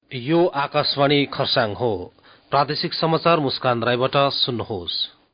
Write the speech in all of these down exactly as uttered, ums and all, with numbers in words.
यो आकाशवाणी खरसाङ हो। प्रादेशिक समाचार मुस्कान राईबाट सुन्नुहोस्।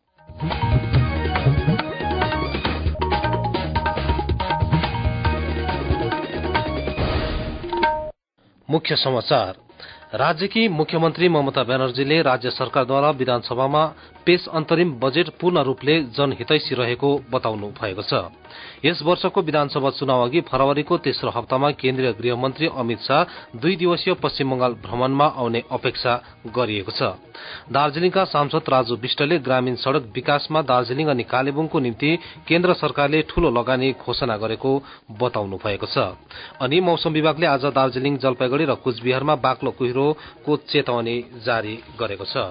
मुख्य समाचार। राज्यकी मुख्यमन्त्री ममता ब्यानर्जीले राज्य सरकारद्वारा विधानसभामा पेश अन्तरिम बजेट पूर्ण रूपले जनहितैषी रहेको बताउनु भएको छ। यस वर्षको विधानसभा चुनाव अघि फरवरीको तेस्रो हप्तामा केन्द्रीय गृहमन्त्री अमित शाह दुई दिवसीय पश्चिम बंगाल भ्रमणमा आउने अपेक्षा गरिएको छ। दार्जीलिङका सांसद राजु विष्टले ग्रामीण सड़क विकासमा दार्जीलिङ अनि कालेबुङको निम्ति केन्द्र सरकारले ठूलो लगानी घोषणा गरेको बताउनु भएको छ। अनि मौसम विभागले आज दार्जीलिङ, जलपाइगुड़ी र कुचबिहारमा बाक्लो कुहिरोको चेतावनी जारी गरेको छ।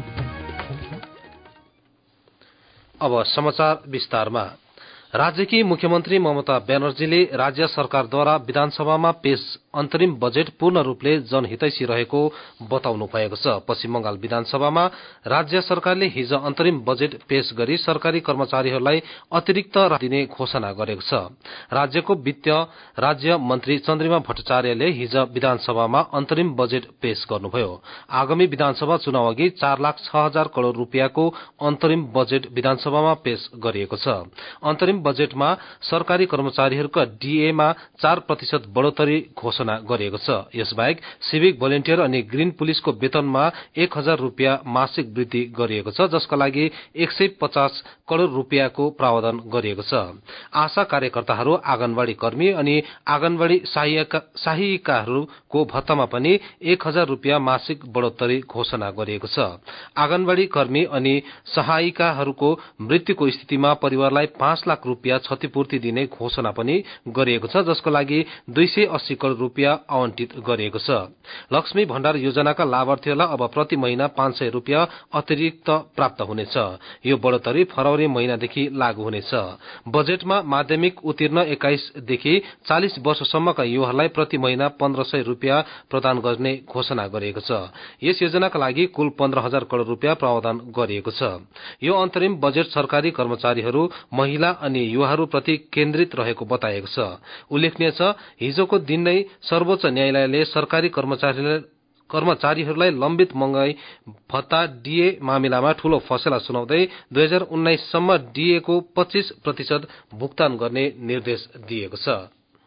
अब समाचार विस्तारमा। राज्यकी मुख्यमन्त्री ममता ब्यानर्जीले राज्य सरकारद्वारा विधानसभामा पेश अन्तरिम बजेट पूर्ण रूपले जनहितैषी रहेको बताउनु भएको छ। पश्चिम बंगाल विधानसभामा राज्य सरकारले हिज अन्तरिम बजेट पेश गरी सरकारी कर्मचारीहरूलाई अतिरिक्त दिने घोषणा गरेको छ। राज्यको वित्त राज्य मन्त्री चन्द्रिमा भट्टाचार्यले हिज विधानसभामा अन्तरिम बजेट पेश गर्नुभयो। आगामी विधानसभा चुनाव अघि चार लाख छ हजार करोड़ रूपियाँको अन्तरिम बजेट विधानसभामा पेश गरिएको छ। अन्तरिम बजेटमा सरकारी कर्मचारीहरूका डीएमा चार प्रतिशत बढ़ोत्तरी घोषणा गरिएको छ। यसबाहेक सिभिक भोलिन्टियर अनि ग्रीन पुलिसको वेतनमा एक हजार रूपियाँ मासिक वृद्धि गरिएको छ, जसका लागि एक सय पचास करोड़ रूपियाँको प्रावधान गरिएको छ। आशा कार्यकर्ताहरू, आँगनवाड़ी कर्मी अनि आँगनवाड़ी सहायिकाहरूको भत्तामा पनि एक हजार रूपियाँ मासिक बढ़ोत्तरी घोषणा गरिएको छ। आँगनवाड़ी कर्मी अनि सहायिकाहरूको मृत्युको स्थितिमा परिवारलाई पाँच लाख रूपियाँ क्षतिपूर्ति दिने घोषणा पनि गरिएको छ, जसको लागि दुई सय अस्सी करोड़ रूपियाँ आवंटित गरिएको छ। लक्ष्मी भण्डार योजनाका लाभार्थीहरूलाई अब प्रति महिना पाँच सय रूपियाँ अतिरिक्त प्राप्त हुनेछ। यो बढ़ोत्तरी फरवरी महिनादेखि लागू हुनेछ। बजेटमा माध्यमिक उत्तीर्ण एक्काइसदेखि चालिस वर्षसम्मका युवाहरूलाई प्रति महिना पन्ध्र सय रूपियाँ प्रदान गर्ने घोषणा गरिएको छ। यस योजनाका लागि कुल पन्ध्र हजार करोड़ रूपियाँ प्रावधान गरिएको छ। यो अन्तरिम बजेट सरकारी कर्मचारीहरू, महिला अनि युवाहरूप्रति केन्द्रित रहेको बताएको छ। उल्लेखनीय छ, हिजोको दिन नै सर्वोच्च न्यायालयले सरकारी कर्मचारीलाई कर्मचारीहरूलाई लम्बित महँगाई भत्ता डीए मामिलामा ठूलो फैसला सुनाउँदै दुई हजार उन्नाइससम्म डीएको पच्चीस प्रतिशत भुक्तान गर्ने निर्देश दिएको छ।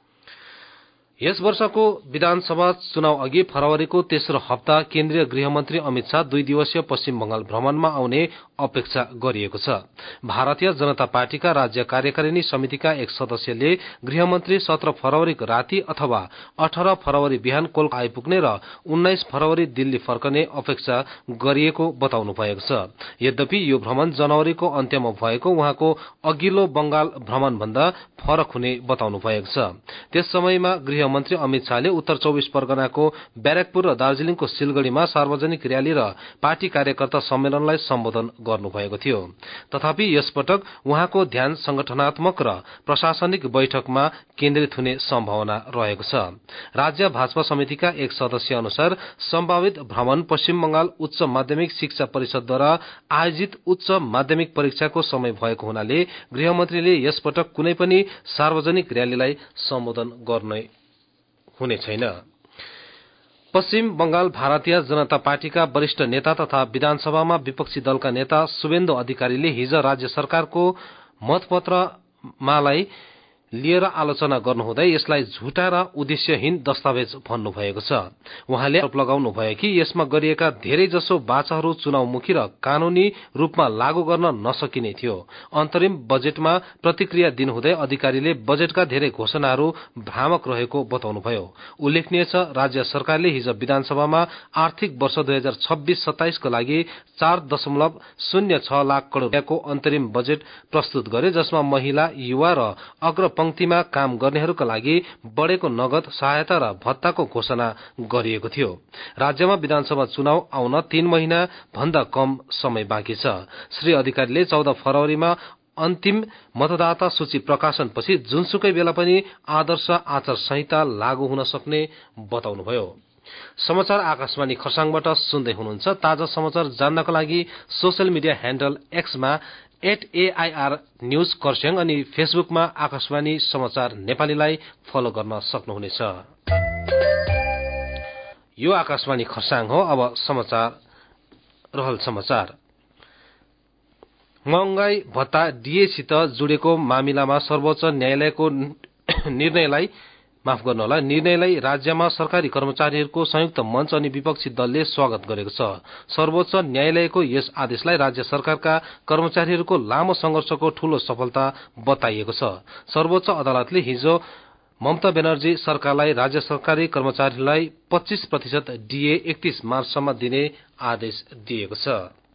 यस वर्षको विधानसभा चुनाव अघि फरवरीको तेस्रो हप्ता केन्द्रीय गृहमन्त्री अमित शाह दुई दिवसीय पश्चिम बंगाल भ्रमणमा आउने अपेक्षा गरिएको छ। भारतीय जनता पार्टीका राज्य कार्यकारिणी समितिका एक सदस्यले गृहमन्त्री सत्र फरवरीको राति अथवा अठार फरवरी बिहान कोलकाता आइपुग्ने र उन्नाइस फरवरी दिल्ली फर्कने अपेक्षा गरिएको बताउनु भएको छ। यद्यपि यो भ्रमण जनवरीको अन्त्यमा भएको उहाँको अघिल्लो बंगाल भ्रमण भन्दा फरक हुने बताउनु भएको छ। त्यस समयमा गृह मन्त्री अमित शाहले उत्तर चौबिस परगनाको ब्यारेकपुर र दार्जीलिङको सिलगढ़ीमा सार्वजनिक र्याली र पार्टी कार्यकर्ता सम्मेलनलाई सम्बोधन गर्नुभएको थियो। तथापि यसपटक उहाँको ध्यान संगठनात्मक र प्रशासनिक बैठकमा केन्द्रित हुने सम्भावना रहेको छ। राज्य भाजपा समितिका एक सदस्य अनुसार सम्भावित भ्रमण पश्चिम बंगाल उच्च माध्यमिक शिक्षा परिषदद्वारा आयोजित उच्च माध्यमिक परीक्षाको समय भएको हुनाले गृहमन्त्रीले यसपटक कुनै पनि सार्वजनिक र्यालीलाई सम्बोधन गर्ने हुने छैन। पश्चिम बंगाल भारतीय जनता पार्टीका वरिष्ठ नेता तथा विधानसभामा विपक्षी दलका नेता शुभेन्दु अधिकारीले हिज राज्य सरकारको मतपत्रमालाई लिएर आलोचना गर्नुहुँदै यसलाई झुटा र उद्देश्यहीन दस्तावेज भन्नुभएको छ। उहाँले आरोप लगाउनुभयो कि यसमा गरिएका धेरै जसो बाचाहरू चुनावमुखी र कानूनी रूपमा लागू गर्न नसकिने थियो। अन्तरिम बजेटमा प्रतिक्रिया दिनुहुँदै अधिकारीले बजेटका धेरै घोषणाहरू भ्रामक रहेको बताउनुभयो। उल्लेखनीय छ, राज्य सरकारले हिज विधानसभामा आर्थिक वर्ष दुई हजार छब्बीस सत्ताइसको लागि चार दशमलव शून्य छ लाख करोड़ रूपियाँको अन्तरिम बजेट प्रस्तुत गरे, जसमा महिला, युवा र अग्र पंक्तिमा काम गर्नेहरूका लागि बढ़ेको नगद सहायता र भत्ताको घोषणा गरिएको थियो। राज्यमा विधानसभा चुनाव आउन तीन महिना भन्दा कम समय बाँकी छ। श्री अधिकारीले चौध फरवरीमा अन्तिम मतदाता सूची प्रकाशनपछि जुनसुकै बेला पनि आदर्श आचार संहिता लागू हुन सक्ने बताउनुभयो। समाचार आकाशवाणी खरसाङबाट सुन्दै हुनुहुन्छ। ताजा समाचार जान्नका लागि सोशल मिडिया ह्यान्डल एक्समा एट एआईआर न्यूज खरसाङ अनि फेसबुकमा आकाशवाणी समाचार नेपालीलाई फलो गर्न सक्नुहुनेछ। यो आकाशवाणी खरसाङ हो। अब समाचार रहल समाचार महँगाई भत्ता डीएसित जुडेको मामिलामा सर्वोच्च न्यायालयको निर्णयलाई माफ गर्नु होला निर्णयलाई राज्यमा सरकारी कर्मचारीहरूको संयुक्त मञ्च अनि विपक्षी दलले स्वागत गरेको छ। सर्वोच्च न्यायालयको यस आदेशलाई राज्य सरकारका कर्मचारीहरूको लामो संघर्षको ठूलो सफलता बताइएको छ। सर्वोच्च अदालतले हिजो ममता ब्यानर्जी सरकारलाई राज्य सरकारी कर्मचारीलाई पच्चीस प्रतिशत डीए एकतीस मार्चसम्म दिने आदेश दिएको छ।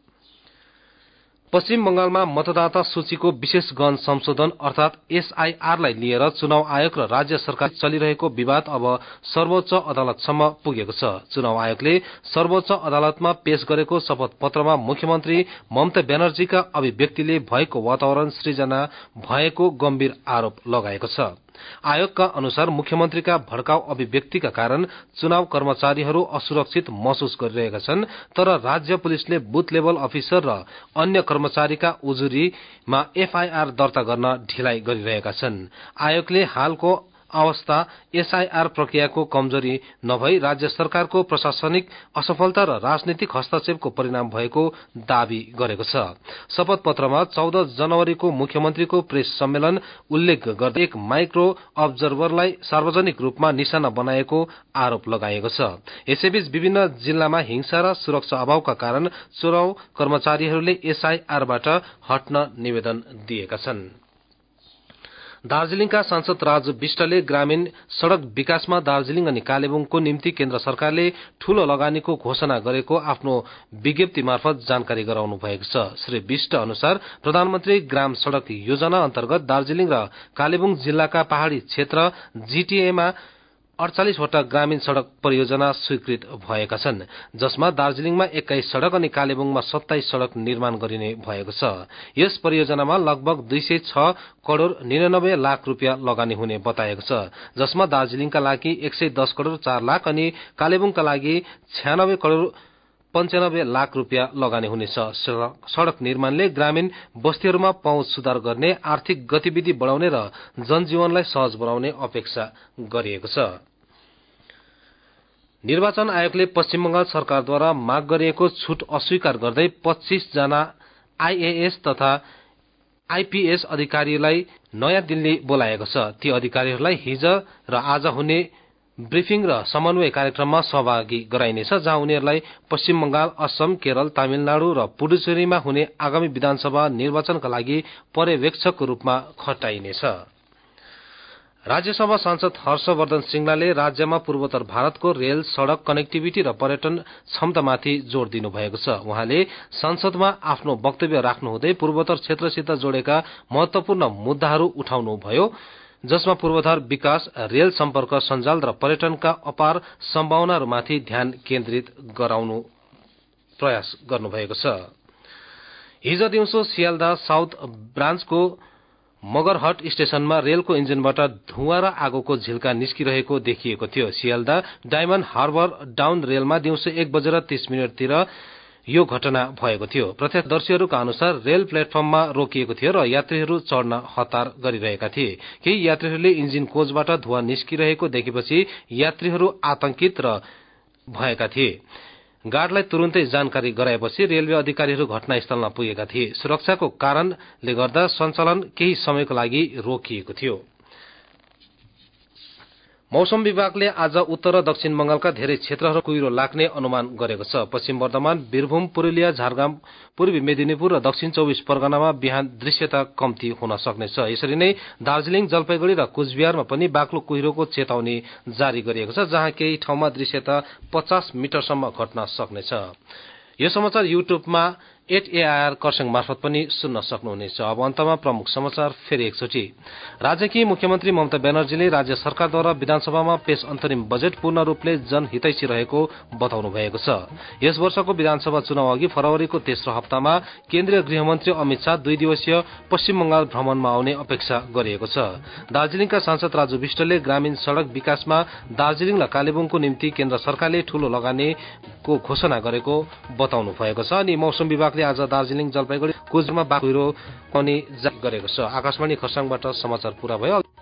पश्चिम बंगालमा मतदाता सूचीको विशेष गहन संशोधन अर्थात एसआईआरलाई लिएर चुनाव आयोग र राज्य सरकार चलिरहेको विवाद अब सर्वोच्च अदालतसम्म पुगेको छ। चुनाव आयोगले सर्वोच्च अदालतमा पेश गरेको शपथ पत्रमा मुख्यमन्त्री ममता ब्यानर्जीका अभिव्यक्तिले भएको वातावरण सृजना भएको गम्भीर आरोप लगाएको छ। आयोगका अनुसार मुख्यमन्त्रीका भड्काउ अभिव्यक्तिका कारण चुनाव कर्मचारीहरू असुरक्षित महसुस गरिरहेका छन्, तर राज्य पुलिसले बुथ लेभल अफिसर र अन्य कर्मचारीका उजुरीमा एफआईआर दर्ता गर्न ढिलाइ गरिरहेका छन्। आयोगले हालको अवस्था एसआईआर प्रक्रियाको कमजोरी नभई राज्य सरकारको प्रशासनिक असफलता र राजनीतिक हस्तक्षेपको परिणाम भएको दावी गरेको छ। शपथ पत्रमा चौध जनवरीको मुख्यमन्त्रीको प्रेस सम्मेलन उल्लेख गर्दै एक माइक्रो अब्जर्भरलाई सार्वजनिक रूपमा निशाना बनाएको आरोप लगाइएको छ। यसैबीच विभिन्न जिल्लामा हिंसा र सुरक्षा अभावका कारण चुनाव कर्मचारीहरूले एसआईआरबाट हट्न निवेदन दिएका छन्। दार्जीलिङका सांसद राजु विष्टले ग्रामीण सड़क विकासमा दार्जीलिङ अनि कालेबुङको निम्ति केन्द्र सरकारले ठूलो लगानीको घोषणा गरेको आफ्नो विज्ञप्ति मार्फत जानकारी गराउनु भएको छ। श्री विष्ट अनुसार प्रधानमन्त्री ग्राम सड़क योजना अन्तर्गत दार्जीलिङ र कालेबुङ जिल्लाका पहाड़ी क्षेत्र जीटीएमा अड़चालिसवटा ग्रामीण सड़क परियोजना स्वीकृत भएका छन्, जसमा दार्जीलिङमा एक्काइस सड़क अनि कालेबुङमा सत्ताइस सड़क निर्माण गरिने भएको छ। यस परियोजनामा लगभग दुई सय छ करोड़ निनानब्बे लाख रूपियाँ लगानी हुने बताएको छ, जसमा दार्जीलिङका लागि एक सय दस करोड़ चार लाख अनि कालेबुङका लागि छयानब्बे करोड़ पञ्चानब्बे लाख रूपियाँ लगानी हुनेछ। सड़क निर्माणले ग्रामीण बस्तीहरूमा पहुँच सुधार गर्ने, आर्थिक गतिविधि बढ़ाउने र जनजीवनलाई सहज बनाउने अपेक्षा गरिएको छ। निर्वाचन आयोगले पश्चिम बंगाल सरकारद्वारा माग गरिएको छूट अस्वीकार गर्दै पच्चीस जना आईएएस तथा आईपीएस अधिकारीलाई नयाँ दिल्ली बोलाएको छ। ती अधिकारीहरूलाई हिज र आज हुने ब्रिफिङ र समन्वय कार्यक्रममा सहभागी गराइनेछ, जहाँ उनीहरूलाई पश्चिम बंगाल, असम, केरल, तमिलनाडु र पुडुचेरीमा हुने आगामी विधानसभा निर्वाचनका लागि पर्यवेक्षकको रूपमा खटाइनेछ। राज्यसभा सांसद हर्षवर्धन श्रृंगलाले राज्यमा पूर्वोत्तर भारतको रेल, सड़क कनेक्टिभिटी र पर्यटन क्षमतामाथि जोड़ दिनु भएको छ। उहाँले संसदमा आफ्नो वक्तव्य राख्नुहुँदै पूर्वोत्तर क्षेत्रसित जोडेका महत्वपूर्ण मुद्दाहरू उठाउनुभयो, जसमा पूर्वाधार विकास, रेल सम्पर्क सञ्जाल र पर्यटनका अपार सम्भावनाहरूमाथि ध्यान केन्द्रित गराउनु प्रयास गर्नुभएको छ। हिज दिउँसो सियालदह साउथ ब्रान्चको मगरहट स्टेशनमा रेलको इन्जिनबाट धुवाँ र आगोको झिल्का निस्किरहेको देखिएको थियो। सियालदह डायमण्ड हार्बर डाउन रेलमा दिउँसो एक बजेर तीस मिनटतिर यो घटना भएको थियो। प्रत्यक्षदर्शीहरूका अनुसार रेल प्लेटफर्ममा रोकिएको थियो र यात्रीहरू चढ्न हतार गरिरहेका थिए। केही यात्रीहरूले इन्जिन कोचबाट धुवाँ निस्किरहेको देखेपछि यात्रीहरू आतंकित र भएका थिए। गार्डलाई तुरुन्तै जानकारी गराएपछि रेलवे अधिकारीहरू घटनास्थलमा पुगेका थिए। सुरक्षाको कारणले गर्दा सञ्चालन केही समयको लागि रोकिएको थियो। मौसम विभागले आज उत्तर र दक्षिण बंगालका धेरै क्षेत्रहरू कुहिरो लाग्ने अनुमान गरेको छ। पश्चिम वर्धमान, वीरभूम, पुरुलिया, झारग्राम, पूर्वी मेदिनीपुर र दक्षिण चौबिस परगनामा बिहान दृश्यता कम्ती हुन सक्नेछ। यसरी नै दार्जीलिङ, जलपाइगुड़ी र कुचबिहारमा पनि बाक्लो कुहिरोको चेतावनी जारी गरिएको छ, जहाँ केही ठाउँमा दृश्यता पचास मिटरसम्म घट्न सक्नेछ। यो समाचार युट्युबमा एट एआईआर खरसाङ मार्फत पनि सुन्न सक्नुहुनेछ। अब अन्तमा प्रमुख समाचार फेरि एकचोटि। राज्यकी मुख्यमन्त्री ममता ब्यानर्जीले राज्य सरकारद्वारा विधानसभामा पेश अन्तरिम बजेट पूर्ण रूपले जनहितैषी रहेको बताउनु भएको छ। यस वर्षको विधानसभा चुनाव अघि फरवरीको तेस्रो हप्तामा केन्द्रीय गृहमन्त्री अमित शाह दुई दिवसीय पश्चिम बंगाल भ्रमणमा आउने अपेक्षा गरिएको छ। दार्जीलिङका सांसद राजु विष्टले ग्रामीण सड़क विकासमा दार्जीलिङ र कालेबुङको निम्ति केन्द्र सरकारले ठूलो लगानीको घोषणा गरेको बताउनु भएको छ। अनि मौसम विभाग आज दार्जीलिङ, जलपाइगुड़ी, कुचबिहारमा बाक्लो कुहिरो पनि जारी गरेको छ। आकाशवाणी खरसाङबाट समाचार पूरा भयो।